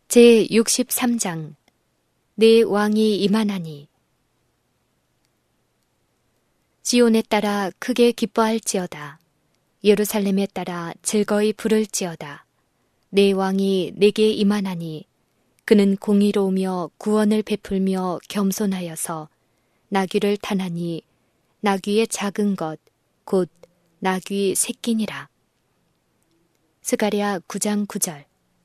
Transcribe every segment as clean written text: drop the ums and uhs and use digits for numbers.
제63장 내 왕이 임하나니. 시온에 따라 크게 기뻐할지어다. 예루살렘에 따라 즐거이 부를지어다. 내 왕이 내게 임하나니. 그는 공의로우며 구원을 베풀며 겸손하여서 나귀를 타나니 나귀의 작은 것 곧 나귀 새끼니라. 스가랴 9장 9절.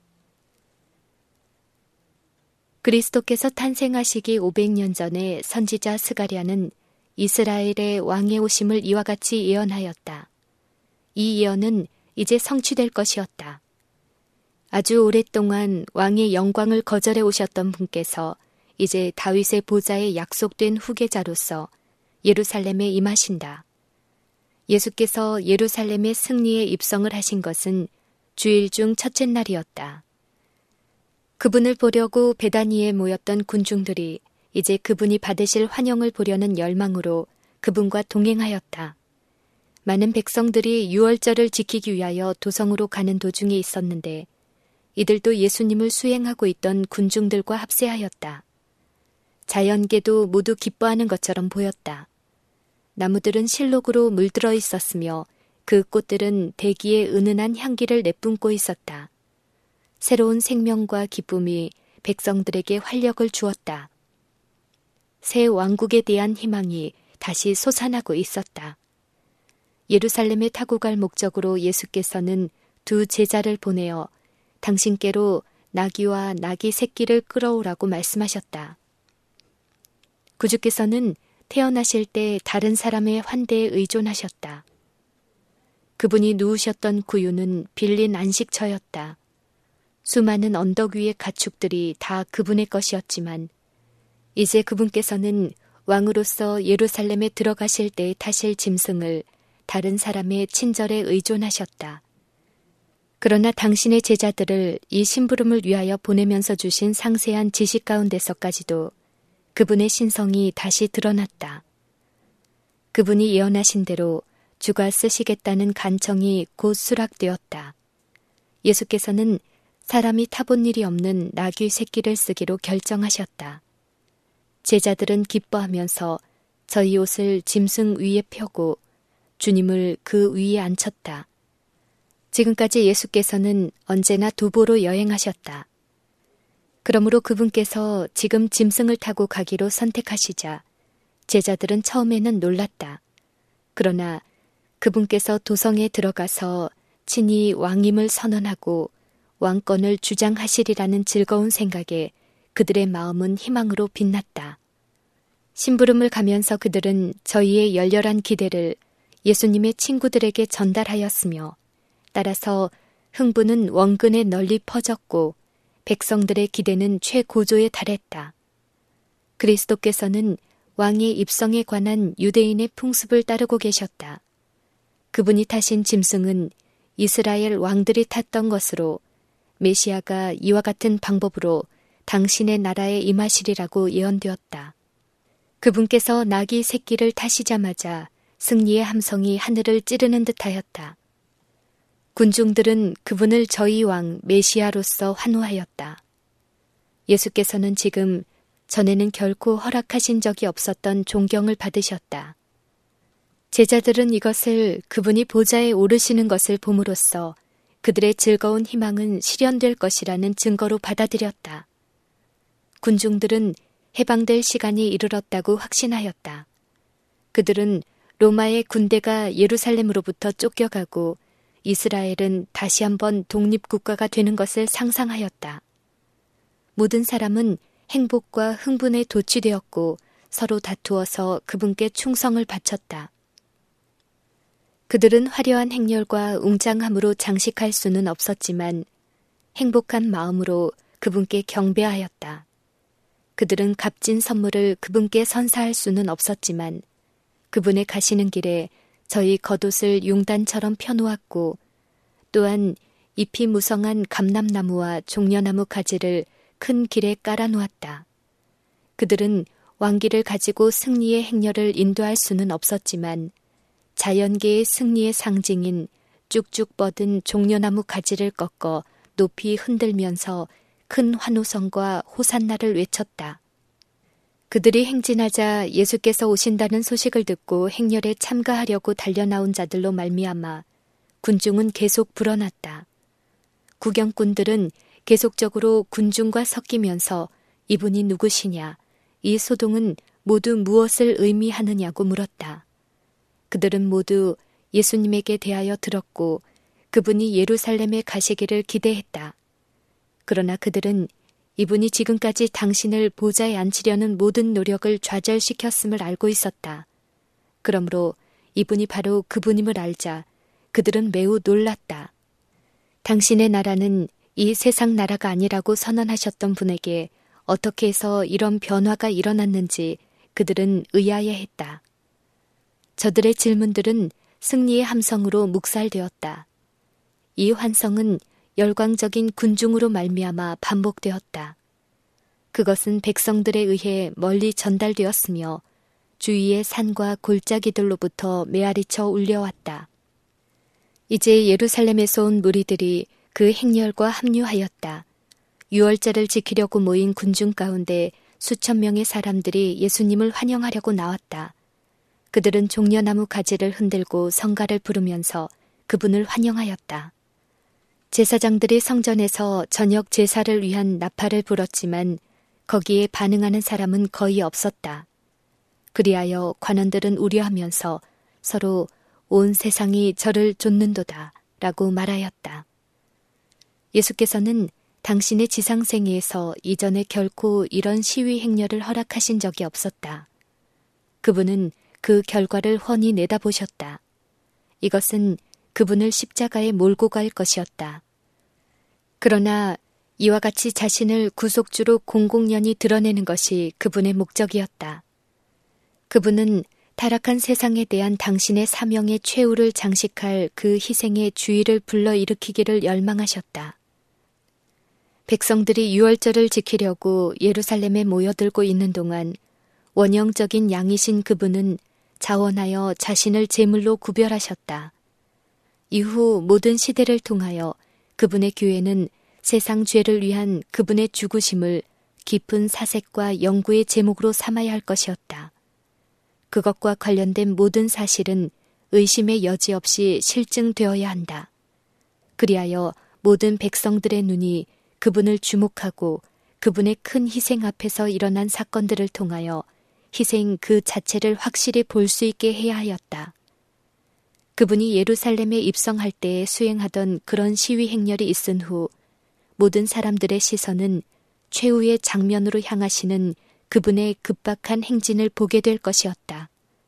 그리스도께서 탄생하시기 500년 전에 선지자 스가랴는 이스라엘의 왕의 오심을 이와 같이 예언하였다. 이 예언은 이제 성취될 것이었다. 아주 오랫동안 왕의 영광을 거절해 오셨던 분께서 이제 다윗의 보좌에 약속된 후계자로서 예루살렘에 임하신다. 예수께서 예루살렘의 승리에 입성을 하신 것은 주일 중 첫째 날이었다. 그분을 보려고 베다니에 모였던 군중들이 이제 그분이 받으실 환영을 보려는 열망으로 그분과 동행하였다. 많은 백성들이 유월절을 지키기 위하여 도성으로 가는 도중에 있었는데 이들도 예수님을 수행하고 있던 군중들과 합세하였다. 자연계도 모두 기뻐하는 것처럼 보였다. 나무들은 실록으로 물들어 있었으며 그 꽃들은 대기에 은은한 향기를 내뿜고 있었다. 새로운 생명과 기쁨이 백성들에게 활력을 주었다. 새 왕국에 대한 희망이 다시 솟아나고 있었다. 예루살렘에 타고 갈 목적으로 예수께서는 두 제자를 보내어 당신께로 나귀와 나귀 새끼를 끌어오라고 말씀하셨다. 구주께서는 태어나실 때 다른 사람의 환대에 의존하셨다. 그분이 누우셨던 구유는 빌린 안식처였다. 수많은 언덕 위의 가축들이 다 그분의 것이었지만 이제 그분께서는 왕으로서 예루살렘에 들어가실 때 타실 짐승을 다른 사람의 친절에 의존하셨다. 그러나 당신의 제자들을 이 심부름을 위하여 보내면서 주신 상세한 지식 가운데서까지도 그분의 신성이 다시 드러났다. 그분이 예언하신 대로 주가 쓰시겠다는 간청이 곧 수락되었다. 예수께서는 사람이 타본 일이 없는 나귀 새끼를 쓰기로 결정하셨다. 제자들은 기뻐하면서 저희 옷을 짐승 위에 펴고 주님을 그 위에 앉혔다. 지금까지 예수께서는 언제나 도보로 여행하셨다. 그러므로 그분께서 지금 짐승을 타고 가기로 선택하시자 제자들은 처음에는 놀랐다. 그러나 그분께서 도성에 들어가서 친히 왕임을 선언하고 왕권을 주장하시리라는 즐거운 생각에 그들의 마음은 희망으로 빛났다. 심부름을 가면서 그들은 저희의 열렬한 기대를 예수님의 친구들에게 전달하였으며 따라서 흥분은 원근에 널리 퍼졌고 백성들의 기대는 최고조에 달했다. 그리스도께서는 왕의 입성에 관한 유대인의 풍습을 따르고 계셨다. 그분이 타신 짐승은 이스라엘 왕들이 탔던 것으로 메시아가 이와 같은 방법으로 당신의 나라에 임하시리라고 예언되었다. 그분께서 나귀 새끼를 타시자마자 승리의 함성이 하늘을 찌르는 듯하였다. 군중들은 그분을 저희 왕 메시아로서 환호하였다. 예수께서는 지금 전에는 결코 허락하신 적이 없었던 존경을 받으셨다. 제자들은 이것을 그분이 보좌에 오르시는 것을 봄으로써 그들의 즐거운 희망은 실현될 것이라는 증거로 받아들였다. 군중들은 해방될 시간이 이르렀다고 확신하였다. 그들은 로마의 군대가 예루살렘으로부터 쫓겨가고 이스라엘은 다시 한번 독립국가가 되는 것을 상상하였다. 모든 사람은 행복과 흥분에 도취되었고 서로 다투어서 그분께 충성을 바쳤다. 그들은 화려한 행렬과 웅장함으로 장식할 수는 없었지만 행복한 마음으로 그분께 경배하였다. 그들은 값진 선물을 그분께 선사할 수는 없었지만 그분의 가시는 길에 저희 겉옷을 융단처럼 펴놓았고 또한 잎이 무성한 감람나무와 종려나무 가지를 큰 길에 깔아놓았다. 그들은 왕기를 가지고 승리의 행렬을 인도할 수는 없었지만 자연계의 승리의 상징인 쭉쭉 뻗은 종려나무 가지를 꺾어 높이 흔들면서 큰 환호성과 호산나를 외쳤다. 그들이 행진하자 예수께서 오신다는 소식을 듣고 행렬에 참가하려고 달려나온 자들로 말미암아 군중은 계속 불어났다. 구경꾼들은 계속적으로 군중과 섞이면서 이분이 누구시냐, 이 소동은 모두 무엇을 의미하느냐고 물었다. 그들은 모두 예수님에게 대하여 들었고 그분이 예루살렘에 가시기를 기대했다. 그러나 그들은 이분이 지금까지 당신을 보좌에 앉히려는 모든 노력을 좌절시켰음을 알고 있었다. 그러므로 이분이 바로 그분임을 알자 그들은 매우 놀랐다. 당신의 나라는 이 세상 나라가 아니라고 선언하셨던 분에게 어떻게 해서 이런 변화가 일어났는지 그들은 의아해했다. 저들의 질문들은 승리의 함성으로 묵살되었다. 이 환성은 열광적인 군중으로 말미암아 반복되었다. 그것은 백성들에 의해 멀리 전달되었으며 주위의 산과 골짜기들로부터 메아리쳐 울려왔다. 이제 예루살렘에서 온 무리들이 그 행렬과 합류하였다. 유월절을 지키려고 모인 군중 가운데 수천 명의 사람들이 예수님을 환영하려고 나왔다. 그들은 종려나무 가지를 흔들고 성가를 부르면서 그분을 환영하였다. 제사장들이 성전에서 저녁 제사를 위한 나팔을 불었지만 거기에 반응하는 사람은 거의 없었다. 그리하여 관원들은 우려하면서 서로 온 세상이 저를 좇는도다 라고 말하였다. 예수께서는 당신의 지상생애에서 이전에 결코 이런 시위 행렬을 허락하신 적이 없었다. 그분은 그 결과를 훤히 내다보셨다. 이것은 그분을 십자가에 몰고 갈 것이었다. 그러나 이와 같이 자신을 구속주로 공공연히 드러내는 것이 그분의 목적이었다. 그분은 타락한 세상에 대한 당신의 사명의 최후를 장식할 그 희생의 주의를 불러일으키기를 열망하셨다. 백성들이 유월절을 지키려고 예루살렘에 모여들고 있는 동안 원형적인 양이신 그분은 자원하여 자신을 제물로 구별하셨다. 이후 모든 시대를 통하여 그분의 교회는 세상 죄를 위한 그분의 죽으심을 깊은 사색과 연구의 제목으로 삼아야 할 것이었다. 그것과 관련된 모든 사실은 의심의 여지 없이 실증되어야 한다. 그리하여 모든 백성들의 눈이 그분을 주목하고 그분의 큰 희생 앞에서 일어난 사건들을 통하여 희생 그 자체를 확실히 볼 수 있게 해야 하였다. 그분이 예루살렘에 입성할 때에 수행하던 그런 시위 행렬이 있은 후 모든 사람들의 시선은 최후의 장면으로 향하시는 그분의 급박한 행진을 보게 될 것이었다.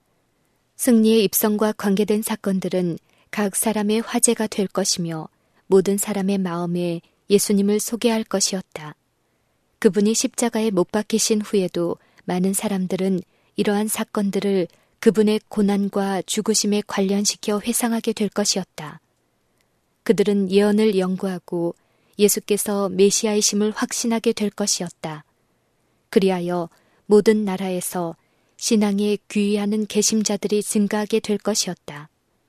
승리의 입성과 관계된 사건들은 각 사람의 화제가 될 것이며 모든 사람의 마음에 예수님을 소개할 것이었다. 그분이 십자가에 못 박히신 후에도 많은 사람들은 이러한 사건들을 그분의 고난과 죽으심에 관련시켜 회상하게 될 것이었다. 그들은 예언을 연구하고 예수께서 메시아이심을 확신하게 될 것이었다. 그리하여 모든 나라에서 신앙에 귀의하는 개심자들이 증가하게 될 것이었다.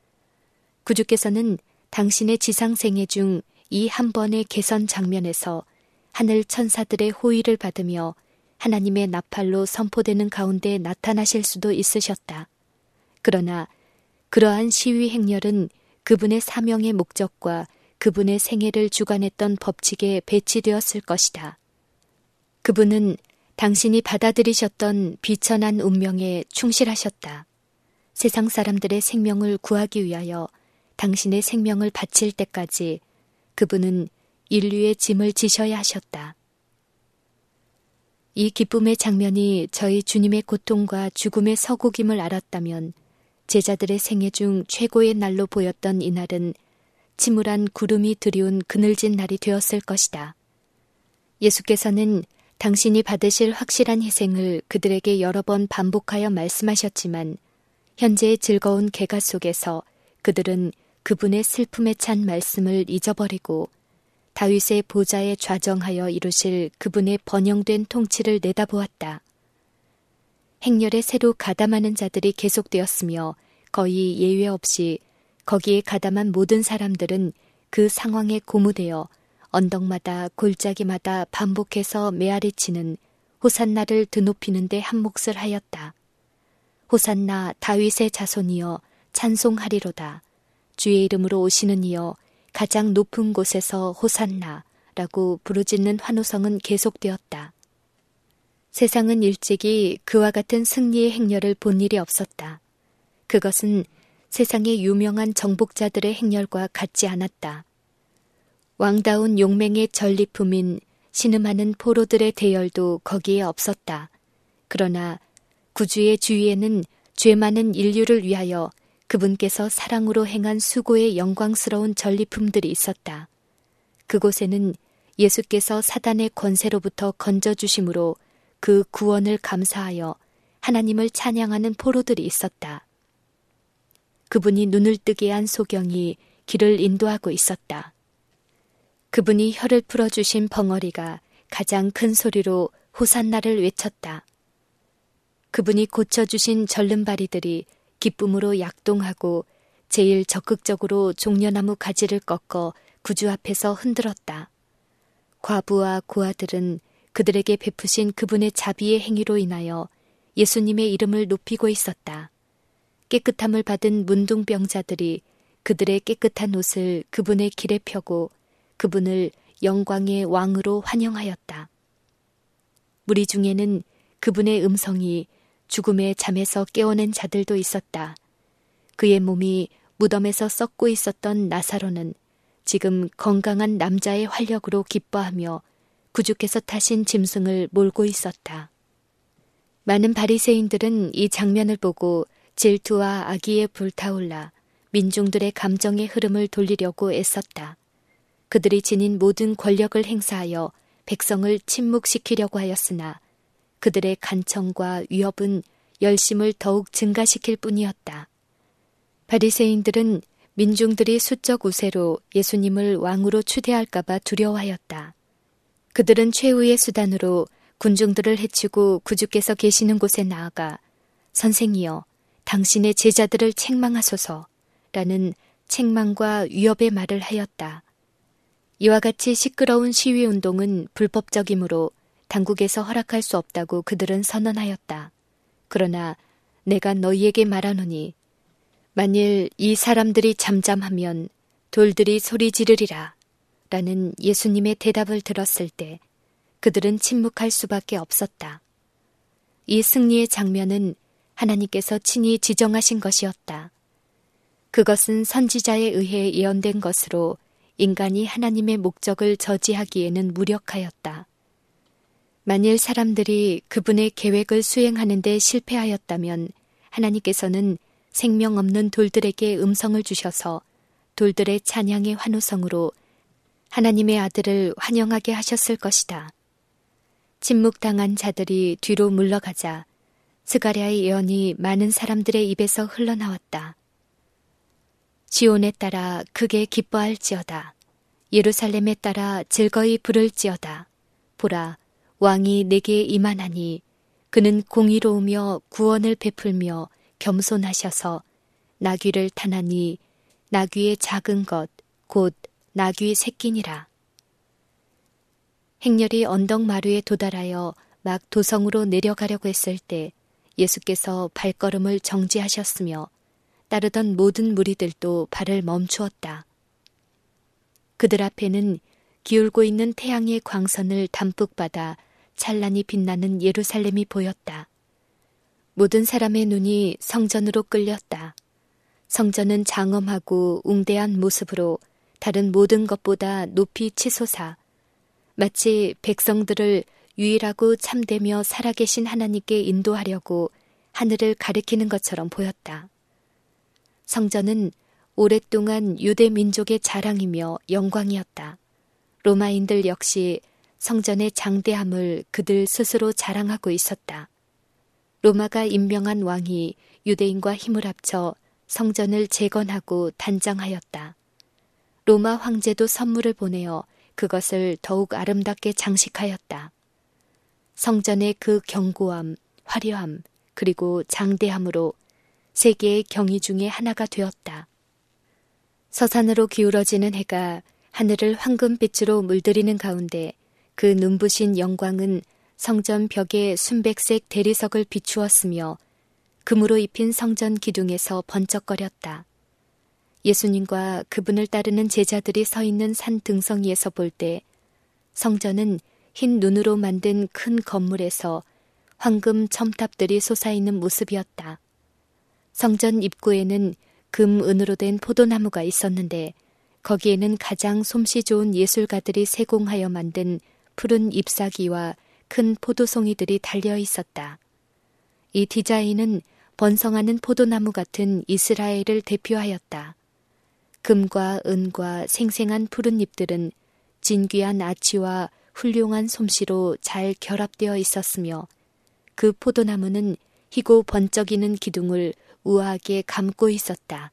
구주께서는 당신의 지상생애 중 이 한 번의 개선 장면에서 하늘 천사들의 호의를 받으며 하나님의 나팔로 선포되는 가운데 나타나실 수도 있으셨다. 그러나 그러한 시위 행렬은 그분의 사명의 목적과 그분의 생애를 주관했던 법칙에 배치되었을 것이다. 그분은 당신이 받아들이셨던 비천한 운명에 충실하셨다. 세상 사람들의 생명을 구하기 위하여 당신의 생명을 바칠 때까지 그분은 인류의 짐을 지셔야 하셨다. 이 기쁨의 장면이 저희 주님의 고통과 죽음의 서곡임을 알았다면 제자들의 생애 중 최고의 날로 보였던 이날은 침울한 구름이 드리운 그늘진 날이 되었을 것이다. 예수께서는 당신이 받으실 확실한 희생을 그들에게 여러 번 반복하여 말씀하셨지만 현재의 즐거운 개가 속에서 그들은 그분의 슬픔에 찬 말씀을 잊어버리고 다윗의 보좌에 좌정하여 이루실 그분의 번영된 통치를 내다보았다. 행렬에 새로 가담하는 자들이 계속되었으며 거의 예외 없이 거기에 가담한 모든 사람들은 그 상황에 고무되어 언덕마다 골짜기마다 반복해서 메아리치는 호산나를 드높이는 데 한몫을 하였다. 호산나 다윗의 자손이여 찬송하리로다. 주의 이름으로 오시는 이여 가장 높은 곳에서 호산나라고 부르짖는 환호성은 계속되었다. 세상은 일찍이 그와 같은 승리의 행렬을 본 일이 없었다. 그것은 세상의 유명한 정복자들의 행렬과 같지 않았다. 왕다운 용맹의 전리품인 신음하는 포로들의 대열도 거기에 없었다. 그러나 구주의 주위에는 죄 많은 인류를 위하여 그분께서 사랑으로 행한 수고의 영광스러운 전리품들이 있었다. 그곳에는 예수께서 사단의 권세로부터 건져주심으로 그 구원을 감사하여 하나님을 찬양하는 포로들이 있었다. 그분이 눈을 뜨게 한 소경이 길을 인도하고 있었다. 그분이 혀를 풀어주신 벙어리가 가장 큰 소리로 호산나를 외쳤다. 그분이 고쳐주신 절름발이들이 기쁨으로 약동하고 제일 적극적으로 종려나무 가지를 꺾어 구주 앞에서 흔들었다. 과부와 고아들은 그들에게 베푸신 그분의 자비의 행위로 인하여 예수님의 이름을 높이고 있었다. 깨끗함을 받은 문둥병자들이 그들의 깨끗한 옷을 그분의 길에 펴고 그분을 영광의 왕으로 환영하였다. 무리 중에는 그분의 음성이 죽음의 잠에서 깨어낸 자들도 있었다. 그의 몸이 무덤에서 썩고 있었던 나사로는 지금 건강한 남자의 활력으로 기뻐하며 구주께서 타신 짐승을 몰고 있었다. 많은 바리새인들은 이 장면을 보고 질투와 악의에 불타올라 민중들의 감정의 흐름을 돌리려고 애썼다. 그들이 지닌 모든 권력을 행사하여 백성을 침묵시키려고 하였으나 그들의 간청과 위협은 열심을 더욱 증가시킬 뿐이었다. 바리새인들은 민중들이 수적 우세로 예수님을 왕으로 추대할까봐 두려워하였다. 그들은 최후의 수단으로 군중들을 해치고 구주께서 계시는 곳에 나아가 선생이여 당신의 제자들을 책망하소서라는 책망과 위협의 말을 하였다. 이와 같이 시끄러운 시위운동은 불법적이므로 당국에서 허락할 수 없다고 그들은 선언하였다. 그러나 내가 너희에게 말하노니 만일 이 사람들이 잠잠하면 돌들이 소리 지르리라 라는 예수님의 대답을 들었을 때 그들은 침묵할 수밖에 없었다. 이 승리의 장면은 하나님께서 친히 지정하신 것이었다. 그것은 선지자에 의해 예언된 것으로 인간이 하나님의 목적을 저지하기에는 무력하였다. 만일 사람들이 그분의 계획을 수행하는 데 실패하였다면 하나님께서는 생명 없는 돌들에게 음성을 주셔서 돌들의 찬양의 환호성으로 하나님의 아들을 환영하게 하셨을 것이다. 침묵당한 자들이 뒤로 물러가자 스가랴의 예언이 많은 사람들의 입에서 흘러나왔다. 지온에 따라 크게 기뻐할지어다. 예루살렘에 따라 즐거이 부를지어다. 보라, 왕이 내게 임하나니 그는 공의로우며 구원을 베풀며 겸손하셔서 나귀를 타나니 나귀의 작은 것 곧 나귀 새끼니라. 행렬이 언덕 마루에 도달하여 막 도성으로 내려가려고 했을 때 예수께서 발걸음을 정지하셨으며 따르던 모든 무리들도 발을 멈추었다. 그들 앞에는 기울고 있는 태양의 광선을 담뿍 받아 찬란히 빛나는 예루살렘이 보였다. 모든 사람의 눈이 성전으로 끌렸다. 성전은 장엄하고 웅대한 모습으로 다른 모든 것보다 높이 치솟아 마치 백성들을 유일하고 참되며 살아계신 하나님께 인도하려고 하늘을 가리키는 것처럼 보였다. 성전은 오랫동안 유대 민족의 자랑이며 영광이었다. 로마인들 역시 성전의 장대함을 그들 스스로 자랑하고 있었다. 로마가 임명한 왕이 유대인과 힘을 합쳐 성전을 재건하고 단장하였다. 로마 황제도 선물을 보내어 그것을 더욱 아름답게 장식하였다. 성전의 그 견고함, 화려함, 그리고 장대함으로 세계의 경이 중에 하나가 되었다. 서산으로 기울어지는 해가 하늘을 황금빛으로 물들이는 가운데 그 눈부신 영광은 성전 벽에 순백색 대리석을 비추었으며 금으로 입힌 성전 기둥에서 번쩍거렸다. 예수님과 그분을 따르는 제자들이 서 있는 산 등성이에서 볼 때 성전은 흰 눈으로 만든 큰 건물에서 황금 첨탑들이 솟아있는 모습이었다. 성전 입구에는 금, 은으로 된 포도나무가 있었는데 거기에는 가장 솜씨 좋은 예술가들이 세공하여 만든 푸른 잎사귀와 큰 포도송이들이 달려 있었다. 이 디자인은 번성하는 포도나무 같은 이스라엘을 대표하였다. 금과 은과 생생한 푸른 잎들은 진귀한 아치와 훌륭한 솜씨로 잘 결합되어 있었으며 그 포도나무는 희고 번쩍이는 기둥을 우아하게 감고 있었다.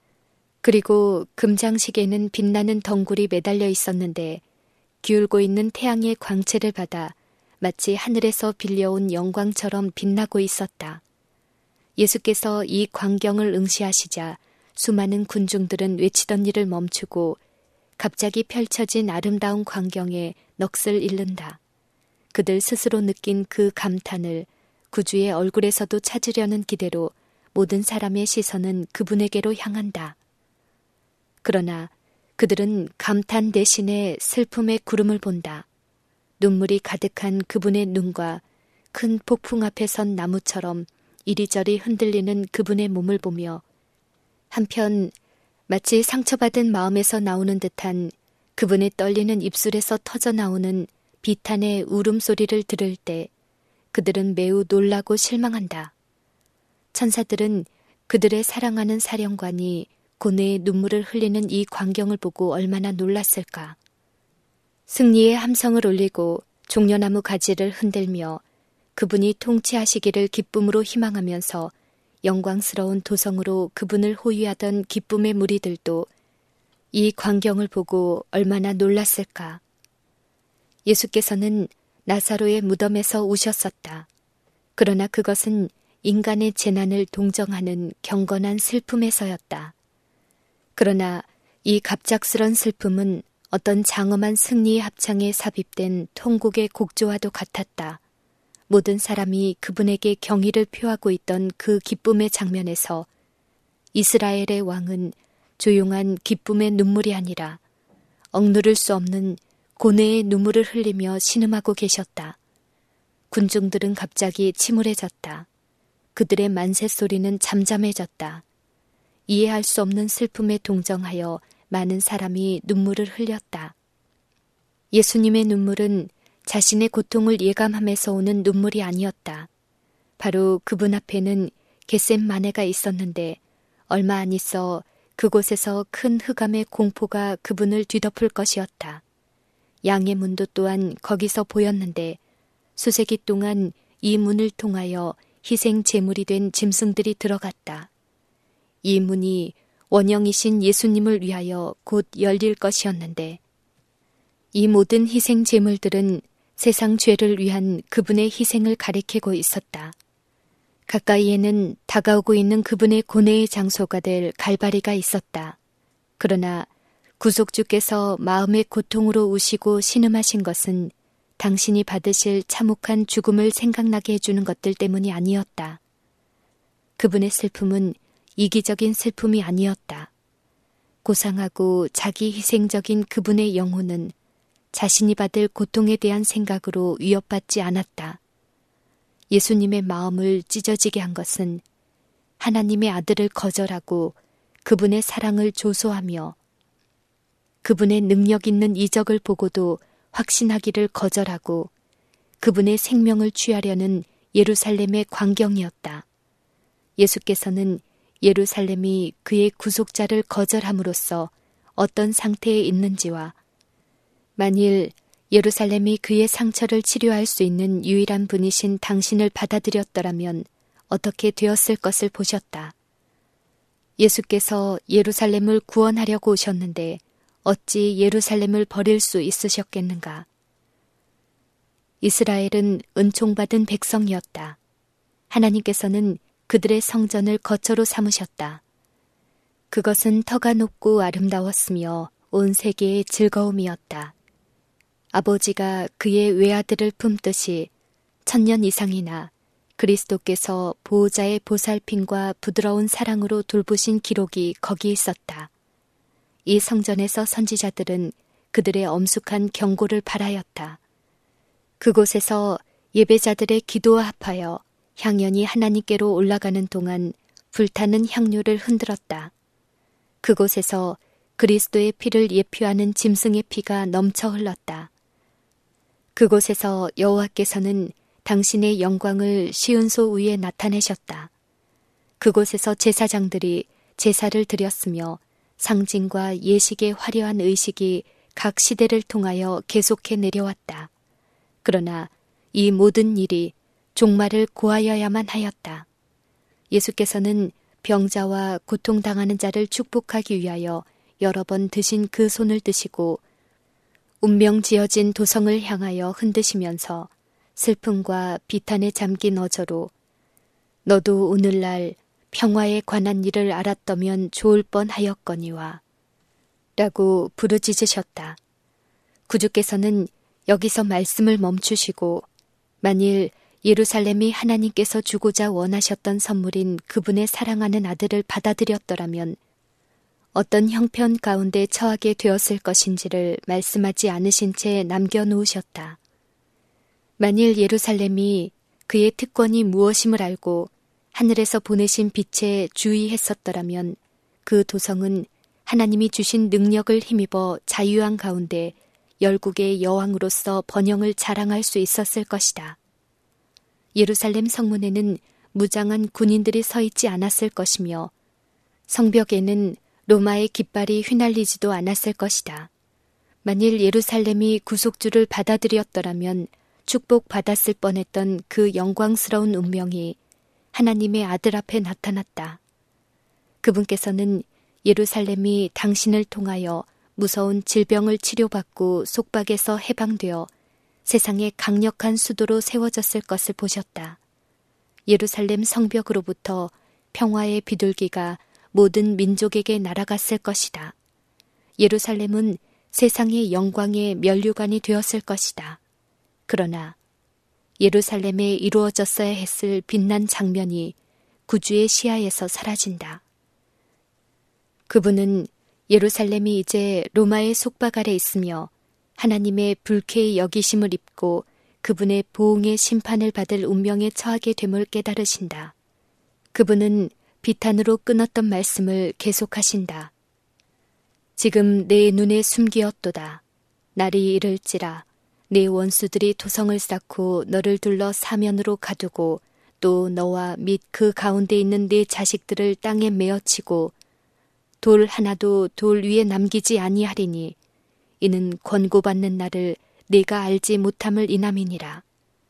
그리고 금장식에는 빛나는 덩굴이 매달려 있었는데 기울고 있는 태양의 광채를 받아 마치 하늘에서 빌려온 영광처럼 빛나고 있었다. 예수께서 이 광경을 응시하시자 수많은 군중들은 외치던 일을 멈추고 갑자기 펼쳐진 아름다운 광경에 넋을 잃는다. 그들 스스로 느낀 그 감탄을 구주의 얼굴에서도 찾으려는 기대로 모든 사람의 시선은 그분에게로 향한다. 그러나 그들은 감탄 대신에 슬픔의 구름을 본다. 눈물이 가득한 그분의 눈과 큰 폭풍 앞에 선 나무처럼 이리저리 흔들리는 그분의 몸을 보며 한편 마치 상처받은 마음에서 나오는 듯한 그분의 떨리는 입술에서 터져나오는 비탄의 울음소리를 들을 때 그들은 매우 놀라고 실망한다. 천사들은 그들의 사랑하는 사령관이 고뇌의 눈물을 흘리는 이 광경을 보고 얼마나 놀랐을까. 승리의 함성을 울리고 종려나무 가지를 흔들며 그분이 통치하시기를 기쁨으로 희망하면서 영광스러운 도성으로 그분을 호위하던 기쁨의 무리들도 이 광경을 보고 얼마나 놀랐을까. 예수께서는 나사로의 무덤에서 우셨었다. 그러나 그것은 인간의 재난을 동정하는 경건한 슬픔에서였다. 그러나 이 갑작스런 슬픔은 어떤 장엄한 승리의 합창에 삽입된 통곡의 곡조와도 같았다. 모든 사람이 그분에게 경의를 표하고 있던 그 기쁨의 장면에서 이스라엘의 왕은 조용한 기쁨의 눈물이 아니라 억누를 수 없는 고뇌의 눈물을 흘리며 신음하고 계셨다. 군중들은 갑자기 침울해졌다. 그들의 만세 소리는 잠잠해졌다. 이해할 수 없는 슬픔에 동정하여 많은 사람이 눈물을 흘렸다. 예수님의 눈물은 자신의 고통을 예감함에서 오는 눈물이 아니었다. 바로 그분 앞에는 겟셋마네가 있었는데 얼마 안 있어 그곳에서 큰 흑암의 공포가 그분을 뒤덮을 것이었다. 양의 문도 또한 거기서 보였는데 수세기 동안 이 문을 통하여 희생 제물이 된 짐승들이 들어갔다. 이 문이 원형이신 예수님을 위하여 곧 열릴 것이었는데 이 모든 희생 제물들은 세상 죄를 위한 그분의 희생을 가리키고 있었다. 가까이에는 다가오고 있는 그분의 고뇌의 장소가 될 갈바리가 있었다. 그러나 구속주께서 마음의 고통으로 우시고 신음하신 것은 당신이 받으실 참혹한 죽음을 생각나게 해주는 것들 때문이 아니었다. 그분의 슬픔은 이기적인 슬픔이 아니었다. 고상하고 자기 희생적인 그분의 영혼은 자신이 받을 고통에 대한 생각으로 위협받지 않았다. 예수님의 마음을 찢어지게 한 것은 하나님의 아들을 거절하고 그분의 사랑을 조소하며 그분의 능력 있는 이적을 보고도 확신하기를 거절하고 그분의 생명을 취하려는 예루살렘의 광경이었다. 예수께서는 예루살렘이 그의 구속자를 거절함으로써 어떤 상태에 있는지와 만일 예루살렘이 그의 상처를 치료할 수 있는 유일한 분이신 당신을 받아들였더라면 어떻게 되었을 것을 보셨다. 예수께서 예루살렘을 구원하려고 오셨는데 어찌 예루살렘을 버릴 수 있으셨겠는가? 이스라엘은 은총받은 백성이었다. 하나님께서는 그들의 성전을 거처로 삼으셨다. 그것은 터가 높고 아름다웠으며 온 세계의 즐거움이었다. 아버지가 그의 외아들을 품듯이 1000년 이상이나 그리스도께서 보호자의 보살핌과 부드러운 사랑으로 돌보신 기록이 거기 있었다. 이 성전에서 선지자들은 그들의 엄숙한 경고를 발하였다. 그곳에서 예배자들의 기도와 합하여 향연이 하나님께로 올라가는 동안 불타는 향료를 흔들었다. 그곳에서 그리스도의 피를 예표하는 짐승의 피가 넘쳐 흘렀다. 그곳에서 여호와께서는 당신의 영광을 시온소 위에 나타내셨다. 그곳에서 제사장들이 제사를 드렸으며 상징과 예식의 화려한 의식이 각 시대를 통하여 계속해 내려왔다. 그러나 이 모든 일이 종말을 고하여야만 하였다. 예수께서는 병자와 고통당하는 자를 축복하기 위하여 여러 번 드신 그 손을 드시고 운명지어진 도성을 향하여 흔드시면서 슬픔과 비탄에 잠긴 어조로 너도 오늘날 평화에 관한 일을 알았더면 좋을 뻔하였거니와 라고 부르짖으셨다. 구주께서는 여기서 말씀을 멈추시고 만일 예루살렘이 하나님께서 주고자 원하셨던 선물인 그분의 사랑하는 아들을 받아들였더라면 어떤 형편 가운데 처하게 되었을 것인지를 말씀하지 않으신 채 남겨놓으셨다. 만일 예루살렘이 그의 특권이 무엇임을 알고 하늘에서 보내신 빛에 주의했었더라면 그 도성은 하나님이 주신 능력을 힘입어 자유한 가운데 열국의 여왕으로서 번영을 자랑할 수 있었을 것이다. 예루살렘 성문에는 무장한 군인들이 서 있지 않았을 것이며 성벽에는 로마의 깃발이 휘날리지도 않았을 것이다. 만일 예루살렘이 구속주를 받아들였더라면 축복받았을 뻔했던 그 영광스러운 운명이 하나님의 아들 앞에 나타났다. 그분께서는 예루살렘이 당신을 통하여 무서운 질병을 치료받고 속박에서 해방되어 세상의 강력한 수도로 세워졌을 것을 보셨다. 예루살렘 성벽으로부터 평화의 비둘기가 모든 민족에게 날아갔을 것이다. 예루살렘은 세상의 영광의 면류관이 되었을 것이다. 그러나 예루살렘에 이루어졌어야 했을 빛난 장면이 구주의 시야에서 사라진다. 그분은 예루살렘이 이제 로마의 속박 아래 있으며 하나님의 불쾌히 여기심을 입고 그분의 보응의 심판을 받을 운명에 처하게 됨을 깨달으신다. 그분은 비탄으로 끊었던 말씀을 계속하신다. 지금 내 눈에 숨기었도다. 날이 이를지라 내 원수들이 도성을 쌓고 너를 둘러 사면으로 가두고 또 너와 및 그 가운데 있는 네 자식들을 땅에 메어치고 돌 하나도 돌 위에 남기지 아니하리니 이는 권고받는 날을 네가 알지 못함을 인함이니라.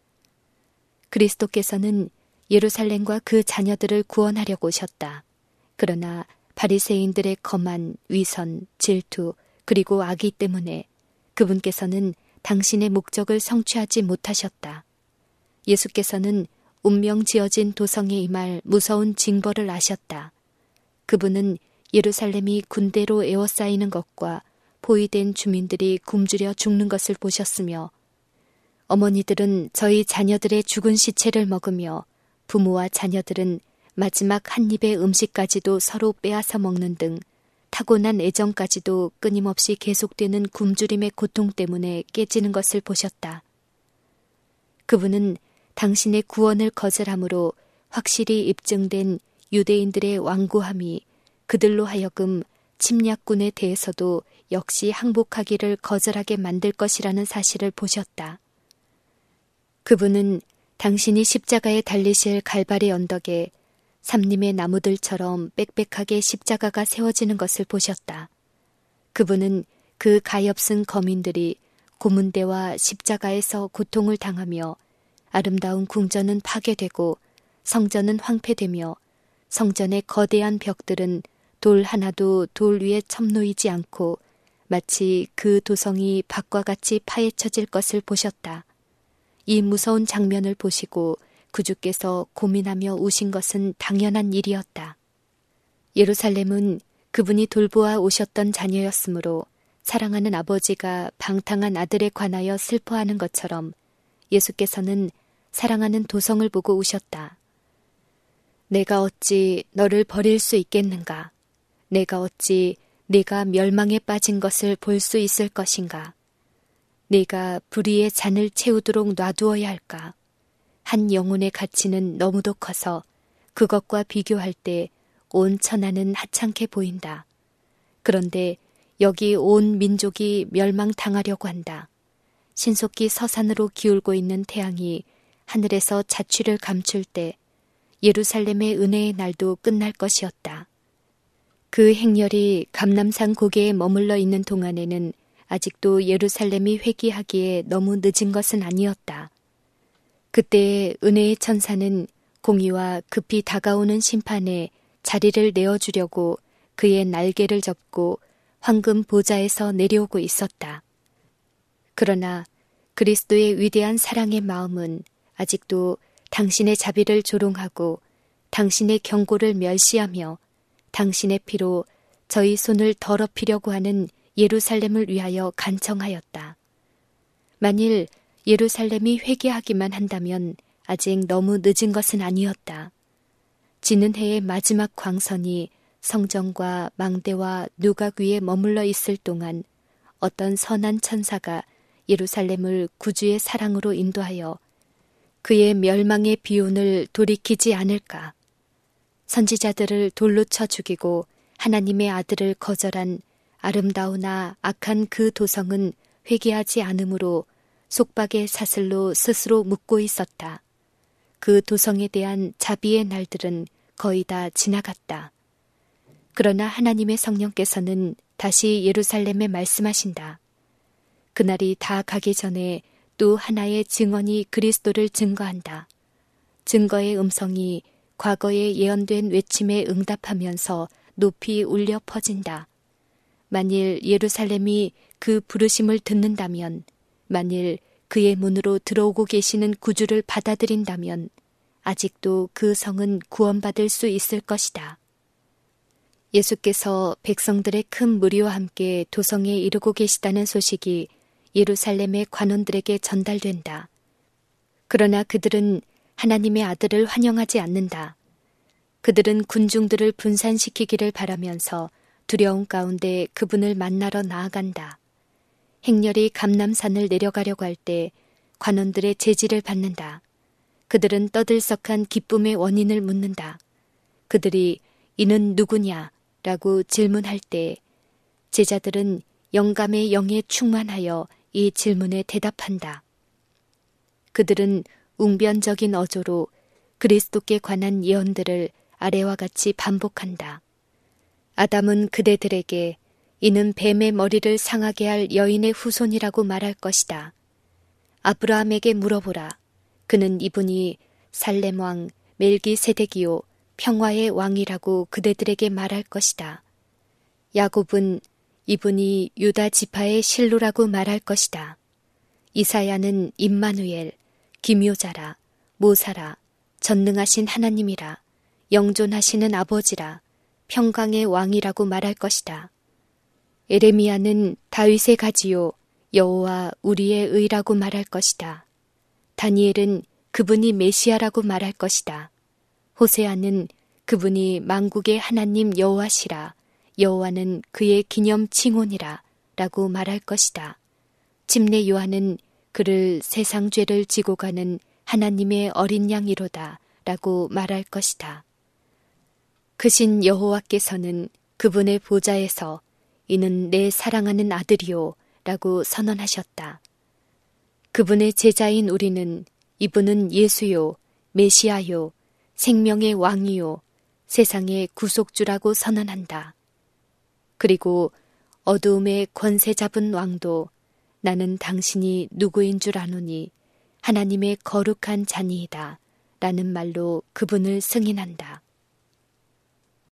그리스도께서는 예루살렘과 그 자녀들을 구원하려고 오셨다. 그러나 바리새인들의 거만, 위선, 질투, 그리고 악의 때문에 그분께서는 당신의 목적을 성취하지 못하셨다. 예수께서는 운명 지어진 도성에 임할 무서운 징벌을 아셨다. 그분은 예루살렘이 군대로 에워싸이는 것과 포위된 주민들이 굶주려 죽는 것을 보셨으며 어머니들은 저희 자녀들의 죽은 시체를 먹으며 부모와 자녀들은 마지막 한 입의 음식까지도 서로 빼앗아 먹는 등 타고난 애정까지도 끊임없이 계속되는 굶주림의 고통 때문에 깨지는 것을 보셨다. 그분은 당신의 구원을 거절함으로 확실히 입증된 유대인들의 완고함이 그들로 하여금 침략군에 대해서도 역시 항복하기를 거절하게 만들 것이라는 사실을 보셨다. 그분은 당신이 십자가에 달리실 갈발의 언덕에 삼림의 나무들처럼 빽빽하게 십자가가 세워지는 것을 보셨다. 그분은 그 가엾은 거민들이 고문대와 십자가에서 고통을 당하며 아름다운 궁전은 파괴되고 성전은 황폐되며 성전의 거대한 벽들은 돌 하나도 돌 위에 첩놓이지 않고 마치 그 도성이 박과 같이 파헤쳐질 것을 보셨다. 이 무서운 장면을 보시고 구주께서 고민하며 우신 것은 당연한 일이었다. 예루살렘은 그분이 돌보아 오셨던 자녀였으므로 사랑하는 아버지가 방탕한 아들에 관하여 슬퍼하는 것처럼 예수께서는 사랑하는 도성을 보고 우셨다. 내가 어찌 너를 버릴 수 있겠는가? 내가 어찌 네가 멸망에 빠진 것을 볼 수 있을 것인가? 네가 불의의 잔을 채우도록 놔두어야 할까? 한 영혼의 가치는 너무도 커서 그것과 비교할 때 온 천하는 하찮게 보인다. 그런데 여기 온 민족이 멸망당하려고 한다. 신속히 서산으로 기울고 있는 태양이 하늘에서 자취를 감출 때 예루살렘의 은혜의 날도 끝날 것이었다. 그 행렬이 감람산 고개에 머물러 있는 동안에는 아직도 예루살렘이 회개하기에 너무 늦은 것은 아니었다. 그때의 은혜의 천사는 공의와 급히 다가오는 심판에 자리를 내어주려고 그의 날개를 접고 황금 보좌에서 내려오고 있었다. 그러나 그리스도의 위대한 사랑의 마음은 아직도 당신의 자비를 조롱하고 당신의 경고를 멸시하며 당신의 피로 저희 손을 더럽히려고 하는 예루살렘을 위하여 간청하였다. 만일 예루살렘이 회개하기만 한다면 아직 너무 늦은 것은 아니었다. 지는 해의 마지막 광선이 성전과 망대와 누각 위에 머물러 있을 동안 어떤 선한 천사가 예루살렘을 구주의 사랑으로 인도하여 그의 멸망의 비온을 돌이키지 않을까. 선지자들을 돌로 쳐 죽이고 하나님의 아들을 거절한 아름다우나 악한 그 도성은 회개하지 않으므로 속박의 사슬로 스스로 묶고 있었다. 그 도성에 대한 자비의 날들은 거의 다 지나갔다. 그러나 하나님의 성령께서는 다시 예루살렘에 말씀하신다. 그날이 다 가기 전에 또 하나의 증언이 그리스도를 증거한다. 증거의 음성이 과거에 예언된 외침에 응답하면서 높이 울려 퍼진다. 만일 예루살렘이 그 부르심을 듣는다면, 만일 그의 문으로 들어오고 계시는 구주를 받아들인다면 아직도 그 성은 구원받을 수 있을 것이다. 예수께서 백성들의 큰 무리와 함께 도성에 이르고 계시다는 소식이 예루살렘의 관원들에게 전달된다. 그러나 그들은 하나님의 아들을 환영하지 않는다. 그들은 군중들을 분산시키기를 바라면서 두려움 가운데 그분을 만나러 나아간다. 행렬이 감람산을 내려가려고 할 때 관원들의 제지를 받는다. 그들은 떠들썩한 기쁨의 원인을 묻는다. 그들이 이는 누구냐? 라고 질문할 때 제자들은 영감의 영에 충만하여 이 질문에 대답한다. 그들은 웅변적인 어조로 그리스도께 관한 예언들을 아래와 같이 반복한다. 아담은 그대들에게 이는 뱀의 머리를 상하게 할 여인의 후손이라고 말할 것이다. 아브라함에게 물어보라. 그는 이분이 살렘 왕 멜기세덱이요 평화의 왕이라고 그대들에게 말할 것이다. 야곱은 이분이 유다 지파의 실로라고 말할 것이다. 이사야는 임마누엘, 기묘자라, 모사라, 전능하신 하나님이라, 영존하시는 아버지라, 평강의 왕이라고 말할 것이다. 에레미야는 다윗의 가지요 여호와 우리의 의라고 말할 것이다. 다니엘은 그분이 메시아라고 말할 것이다. 호세아는 그분이 만국의 하나님 여호와시라, 여호와는 그의 기념 칭혼이라 라고 말할 것이다. 침례 요한은 그를 세상 죄를 지고 가는 하나님의 어린 양이로다 라고 말할 것이다. 크신 여호와께서는 그분의 보좌에서 이는 내 사랑하는 아들이요 라고 선언하셨다. 그분의 제자인 우리는 이분은 예수요, 메시아요, 생명의 왕이요, 세상의 구속주라고 선언한다. 그리고 어두움의 권세 잡은 왕도 나는 당신이 누구인 줄 아노니 하나님의 거룩한 자니이다 라는 말로 그분을 승인한다.